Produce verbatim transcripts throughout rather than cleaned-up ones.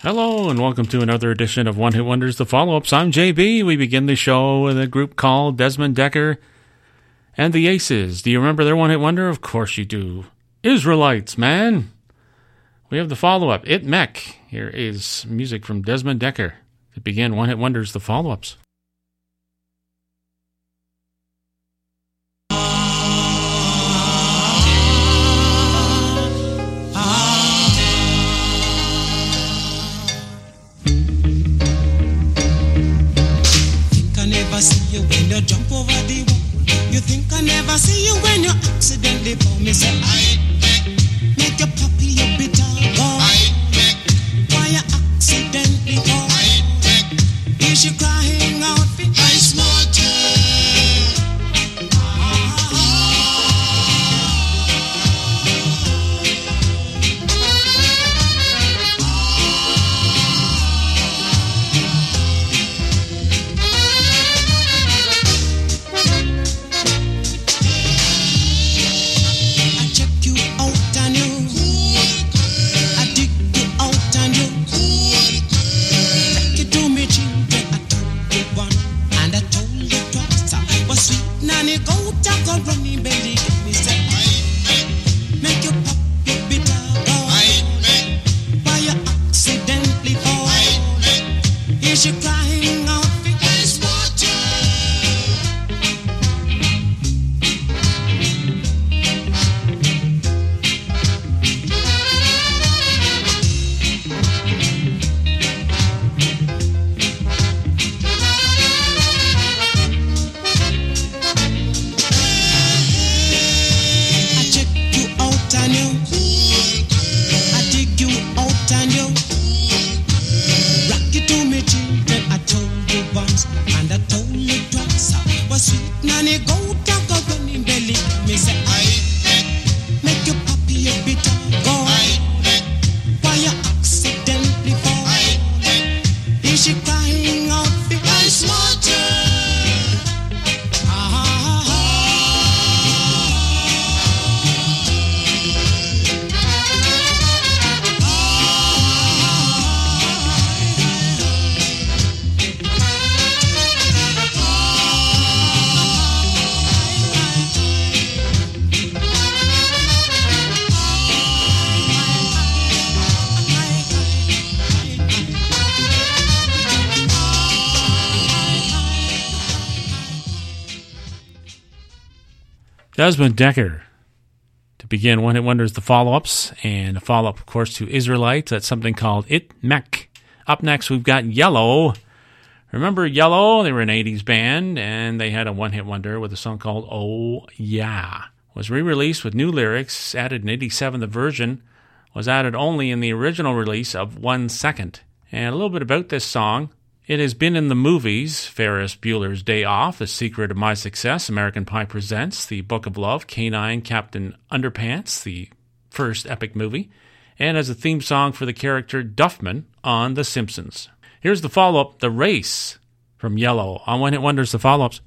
Hello and welcome to another edition of One Hit Wonders, the follow-ups. I'm J B. We begin the show with a group called Desmond Dekker and the Aces. Do you remember their one hit wonder? Of course you do. Israelites, man. We have the follow-up, It Mech. Here is music from Desmond Dekker to begin One Hit Wonders, the follow-ups. I see you when you jump over the wall. You think I never see you when you accidentally fall. Me say I make your puppy a bitter gall. Why you accidentally fall? Is she crying out for ice water? Desmond Dekker to begin One Hit Wonders, the follow-ups, and a follow-up, of course, to Israelites. That's something called It Mech. Up next, we've got Yellow. Remember Yellow? They were an eighties band, and they had a one-hit wonder with a song called Oh Yeah. It was re-released with new lyrics, added in eighty-seven. The version was added only in the original release of One Second. And a little bit about this song. It has been in the movies, Ferris Bueller's Day Off, The Secret of My Success, American Pie Presents, The Book of Love, K nine, Captain Underpants, the first epic movie, and as a theme song for the character Duffman on The Simpsons. Here's the follow-up, The Race, from Yellow. On One Hit Wonders, the follow-ups.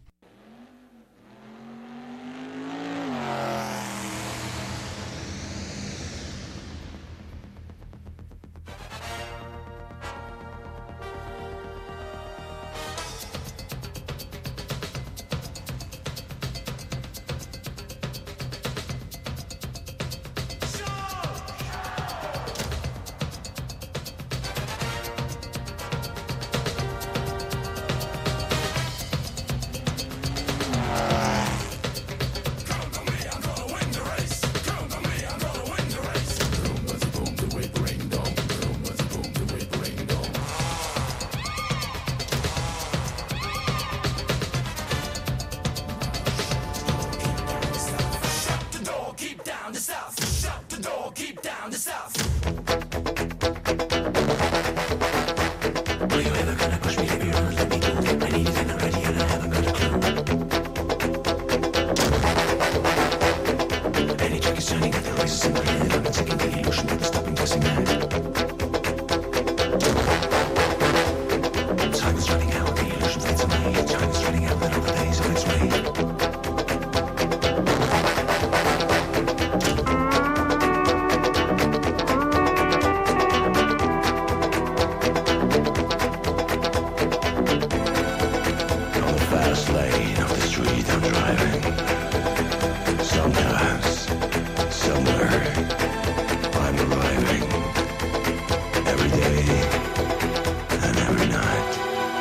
every day and every night.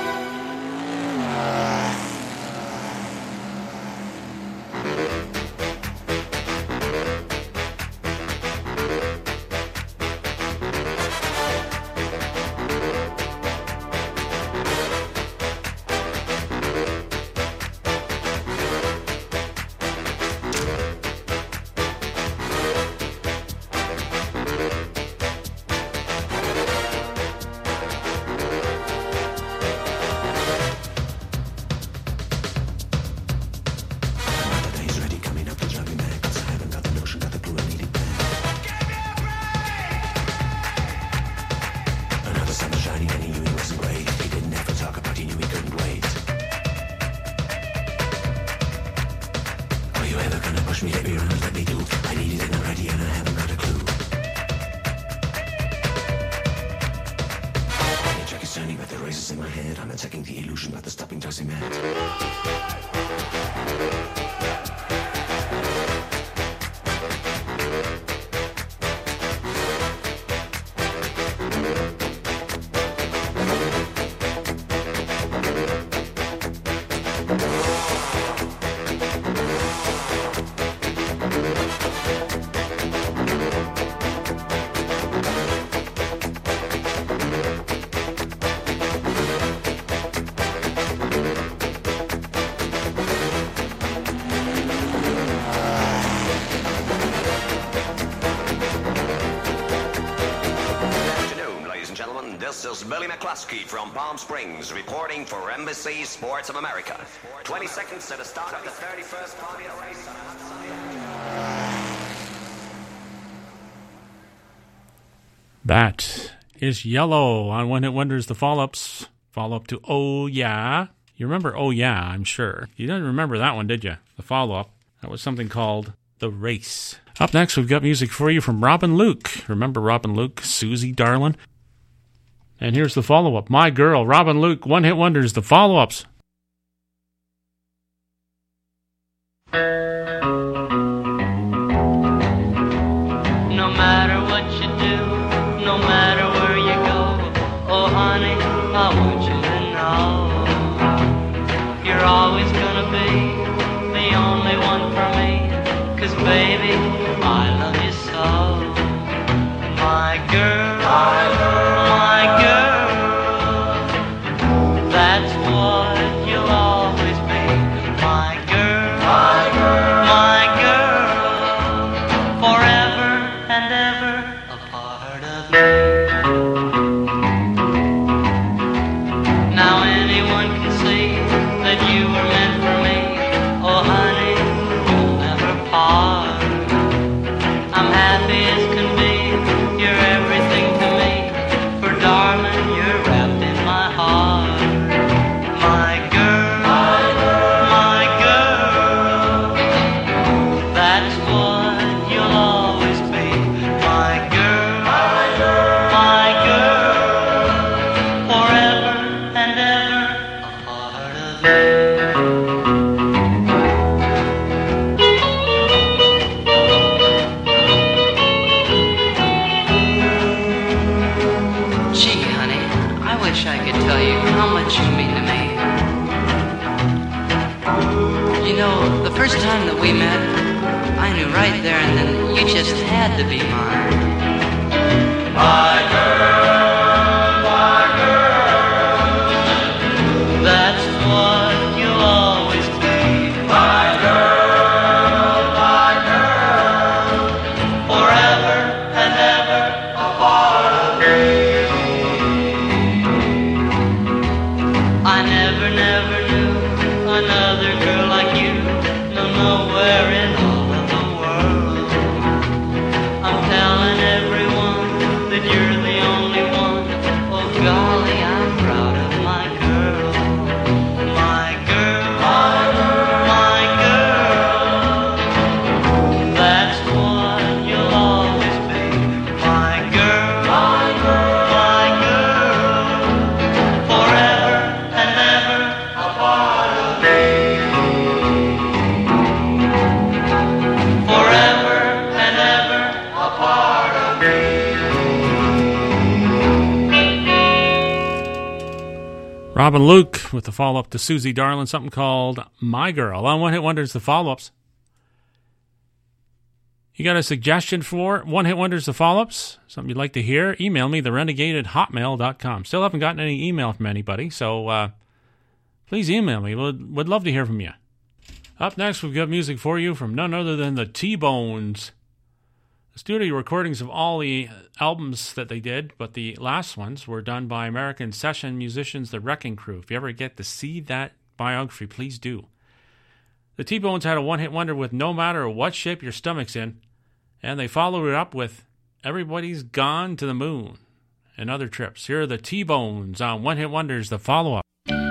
From Palm Springs, reporting for Embassy Sports of America. twenty seconds to the start of the thirty-first Formula race on a hot Sunday. That is Yellow on One Hit Wonders, the follow-ups. Follow-up to Oh Yeah. You remember Oh Yeah, I'm sure. You didn't remember that one, did you? The follow-up. That was something called The Race. Up next, we've got music for you from Robin Luke. Remember Robin Luke, Susie Darlin'? And here's the follow-up. My Girl, Robin Luke, One Hit Wonders, the follow-ups. No matter what you do, no matter where you go, oh honey, I want you to know you're always gonna be the only one for me, 'cause baby, I love you so. My girl, my girl, my girl, that's what you'll always be. My girl, my girl, my girl, forever and ever a part of me. Now anyone can see that you were meant for me. Oh honey, we'll never part. I'm happy as can be. You're everything to me. For darling, you're wrapped in my heart. My girl, my girl, my girl, that's what you'll always be. My girl, my girl, my girl, forever and ever a part of me. Gee, honey, I wish I could tell you how much you mean to me. You know, the first time that we met, I knew right there and then you just had to be mine. My girl, my girl, that's what you'll always be. My girl, my girl, forever and ever a part of me. I never, never knew another girl like you. No, nowhere in all of the world. I'm telling everyone that you're the only one. Oh golly, I'm proud of my girl. My girl, my girl, my girl, that's what you'll always be. My girl, my girl, my girl, forever and ever a part of me. Robin Luke with the follow-up to Susie Darlin, something called My Girl. On One Hit Wonders, the follow-ups. You got a suggestion for One Hit Wonders, the follow-ups? Something you'd like to hear? Email me, the renegade at hotmail dot com. Still haven't gotten any email from anybody, so uh, please email me. Would would love to hear from you. Up next, we've got music for you from none other than the T-Bones. The studio recordings of all the albums that they did, but the last ones were done by American session musicians, the Wrecking Crew. If you ever get to see that biography, please do. The T-Bones had a one-hit wonder with No Matter What Shape Your Stomach's In, and they followed it up with Everybody's Gone to the Moon and other trips. Here are the T-Bones on One Hit Wonders, the follow-up.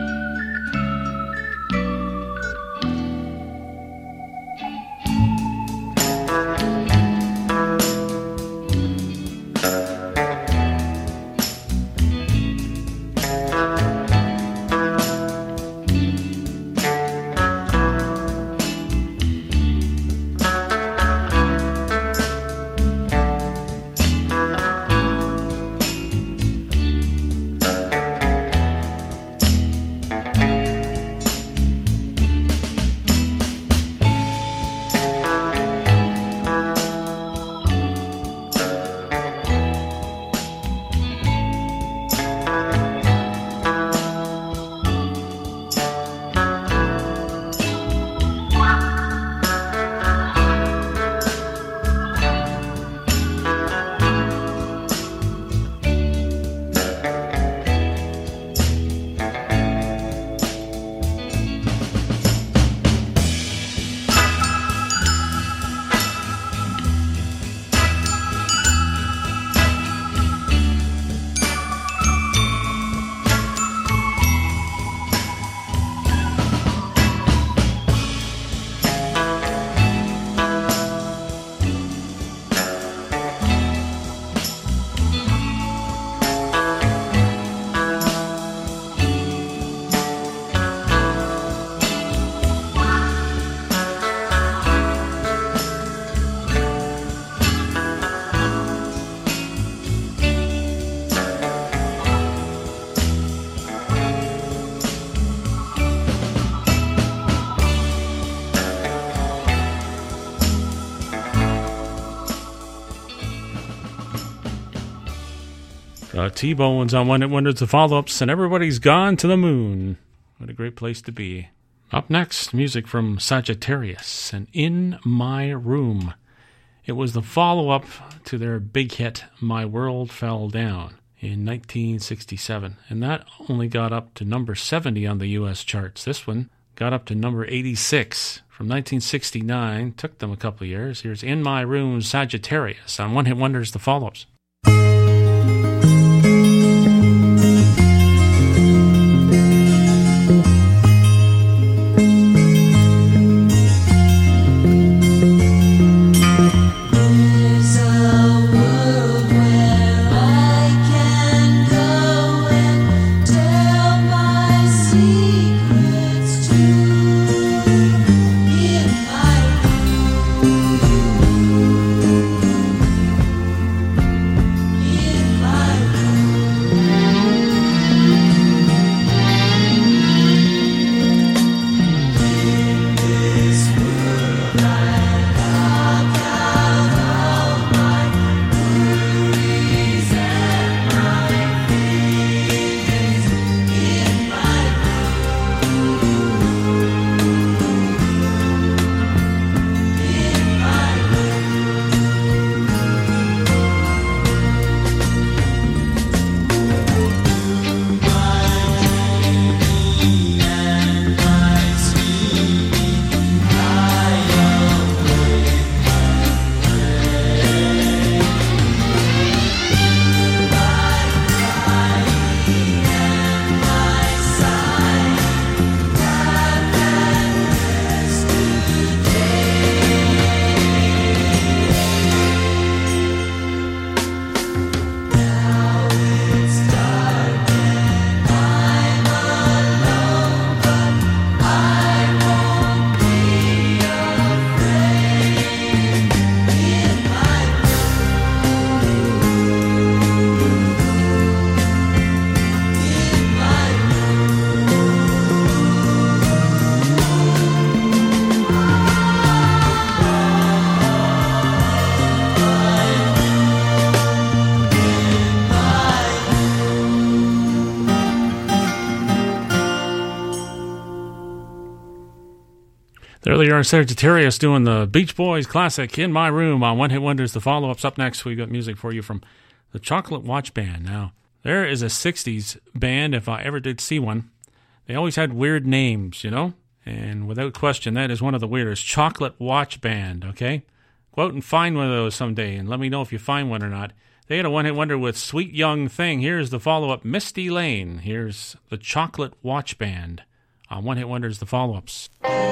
Uh, T-Bones on One Hit Wonders, the follow-ups, and Everybody's Gone to the Moon. What a great place to be. Up next, music from Sagittarius and In My Room. It was the follow-up to their big hit, My World Fell Down, in nineteen sixty-seven. And that only got up to number seventy on the U S charts. This one got up to number eighty-six from nineteen sixty-nine. Took them a couple of years. Here's In My Room, Sagittarius on One Hit Wonders, the follow-ups. In my room. Earlier, Sagittarius doing the Beach Boys classic In My Room on One Hit Wonders. The follow-ups up next. We've got music for you from the Chocolate Watch Band. Now, there is a sixties band, if I ever did see one. They always had weird names, you know? And without question, that is one of the weirdest. Chocolate Watch Band, okay? Go out and find one of those someday and let me know if you find one or not. They had a one-hit wonder with Sweet Young Thing. Here's the follow-up, Misty Lane. Here's the Chocolate Watch Band on One Hit Wonders, the follow-ups.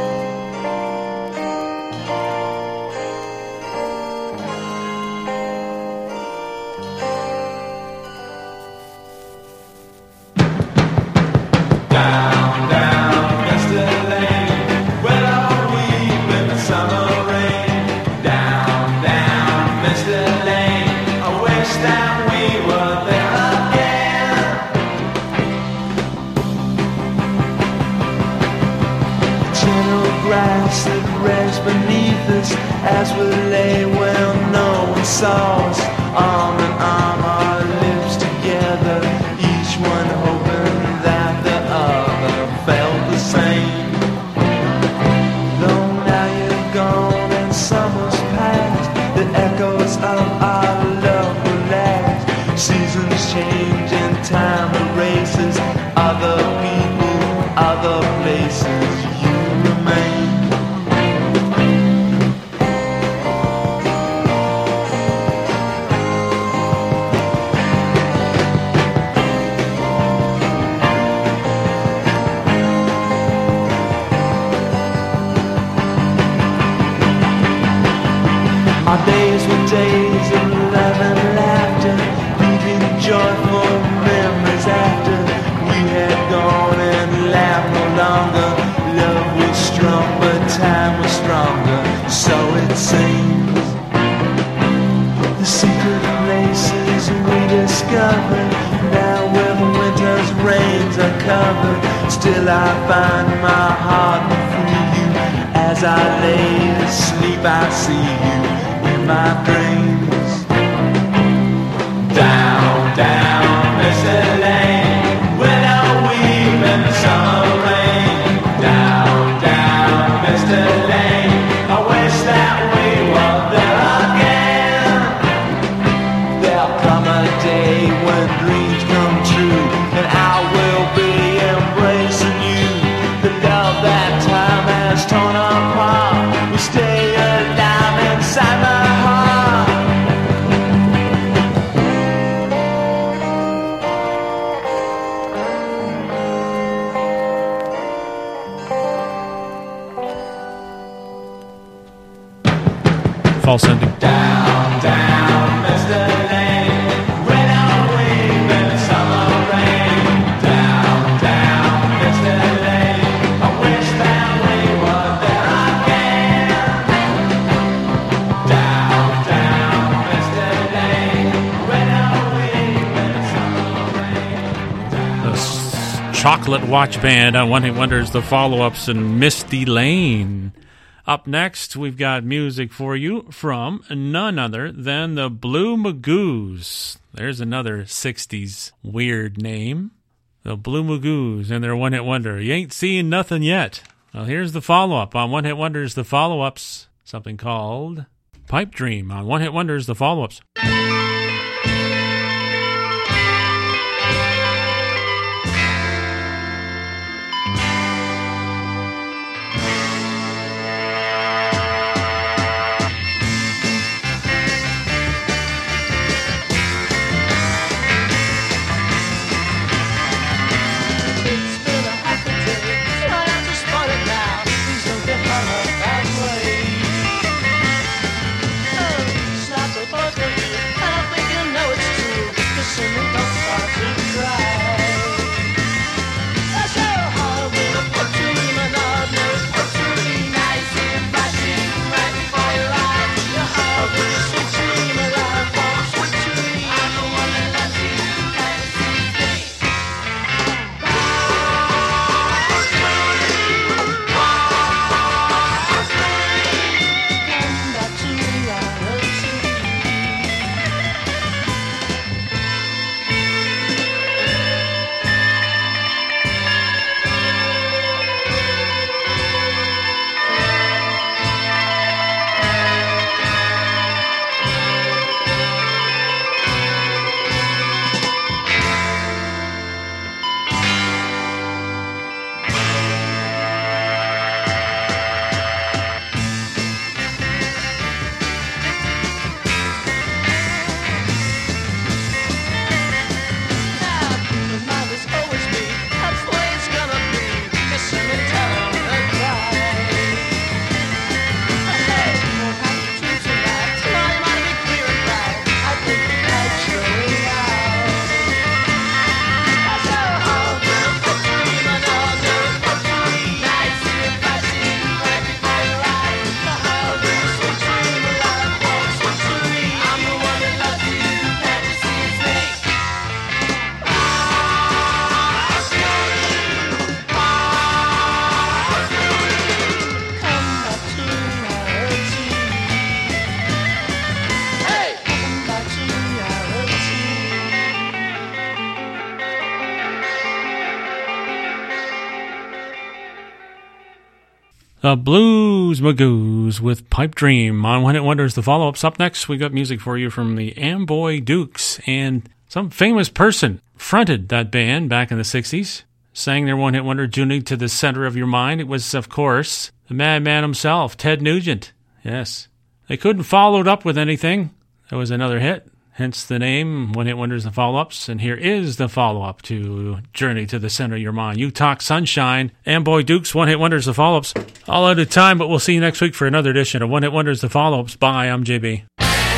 Down, down, Misty Lane, where are we in the summer rain? Down, down, Misty Lane, I wish that we were there again. Gentle grass that rests beneath us as we lay where no one saw us. Arm in arm, our lips together, each one hoping that the other felt the same. Though now you're gone and summer's past, the echoes of our love will last. Seasons change and time erases other people, other places. You remain. Our days were days of love and laughter, leaving joyful memories after we had gone and laughed no longer. Love was strong, but time was stronger, so it seems. The secret places we discovered, now with winter's rains are covered. Still I find my heart will free you. As I lay asleep I see you in my dreams. Down, down, Misty Lane, where are we in the summer rain? Down, down, Misty Lane, I wish that we were there again. There'll come a day when dreams come true, and I will be embracing you. The love that time has torn apart will stay alive inside my heart. False ending. Down, down, Misty Lane, where are we in the summer rain? Down, down, Misty Lane, I wish that we were there again. Down, down, Misty Lane, where are we in the summer rain? The S- Chocolate Watch Band on One Hit Wonders, the follow-ups in Misty Lane. Up next, we've got music for you from none other than the Blue Magoos. There's another sixties weird name. The Blue Magoos and their One Hit Wonder. You ain't seeing nothing yet. Well, here's the follow-up on One Hit Wonders, the follow-ups. Something called Pipe Dream on One Hit Wonders, the follow-ups. Snaps a buzzer, The Blues Magoos with Pipe Dream on One Hit Wonders. The follow-ups up next. We got music for you from the Amboy Dukes, and some famous person fronted that band back in the sixties, sang their one-hit wonder, Journey to the Center of Your Mind. It was, of course, the madman himself, Ted Nugent. Yes. They couldn't follow it up with anything. That was another hit. Hence the name, One Hit Wonders, the follow-ups. And here is the follow-up to Journey to the Center of Your Mind. You Talk Sunshine, Amboy Dukes, One Hit Wonders, the follow-ups. All out of time, but we'll see you next week for another edition of One Hit Wonders, the follow-ups. Bye, I'm J B.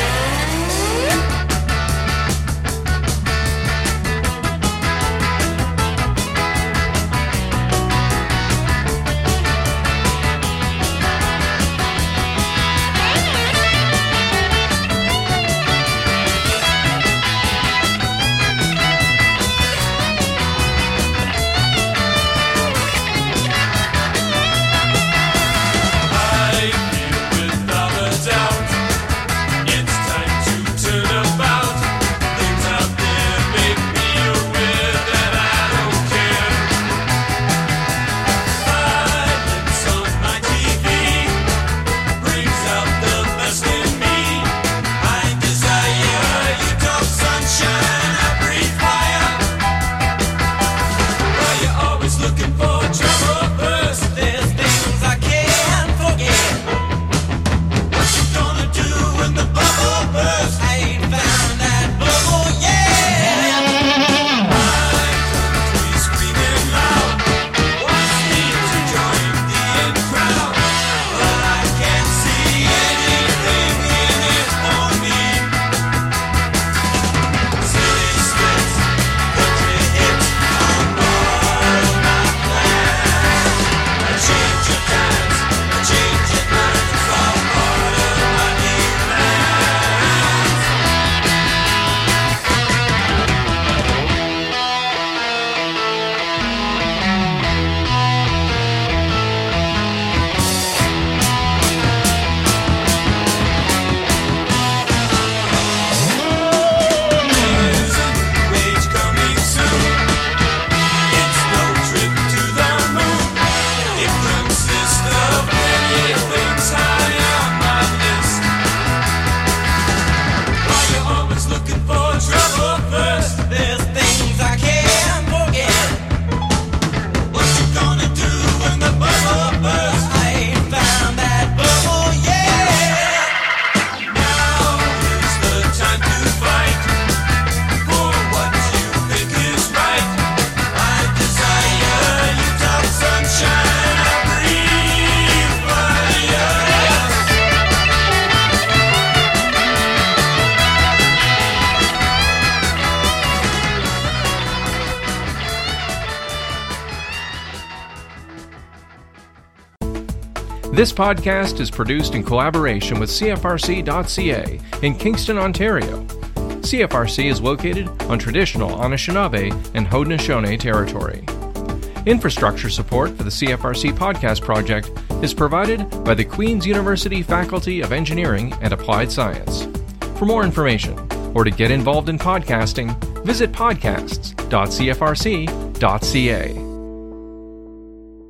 This podcast is produced in collaboration with C F R C dot C A in Kingston, Ontario. C F R C is located on traditional Anishinaabe and Haudenosaunee territory. Infrastructure support for the C F R C podcast project is provided by the Queen's University Faculty of Engineering and Applied Science. For more information or to get involved in podcasting, visit podcasts dot C F R C dot C A.